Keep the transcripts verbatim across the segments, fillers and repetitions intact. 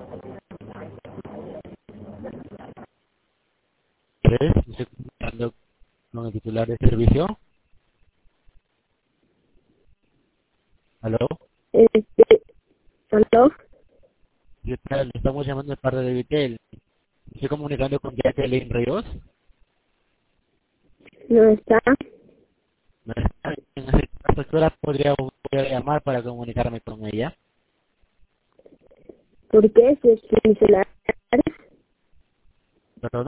tres, estoy comunicando con el titular de servicio. ¿Aló? Este, ¿aló? ¿Qué tal? Le estamos llamando de parte de Vitel. Estoy comunicando con Jacqueline Ríos. ¿No está? No está. En ese caso, ¿qué hora podría volver a llamar para comunicarme con ella? ¿Por qué? Si es mi celular. ¿Perdón?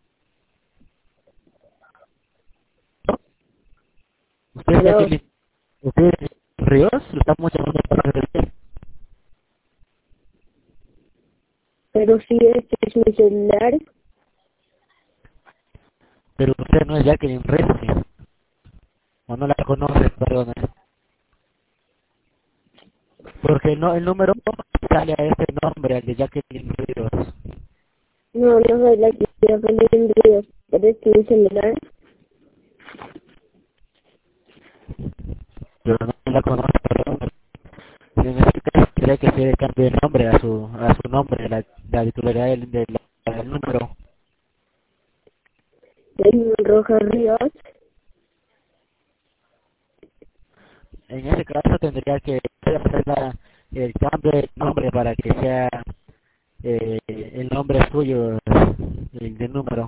¿Usted es ¿Aló? Jacqueline, usted es Ríos? Lo estamos llamando de parte de Vitel. Pero si este es mi celular, Pero usted no es Jacqueline Ríos. O no la conoce, perdón. Porque no, el número sale a ese nombre, al de Jacqueline Ríos. no, no soy la que quiero poner en ríos. Pero es mi celular. Pero no la conoce, perdón. En este caso tendría que se cambie de nombre a su a su nombre, la, la titularidad del, del, del número. Es Roja Ríos. En ese caso tendría que hacer la, el cambio de nombre para que sea eh, el nombre suyo, el del número.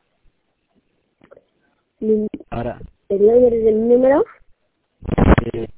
Mi- Ahora, ¿El nombre del número? eh,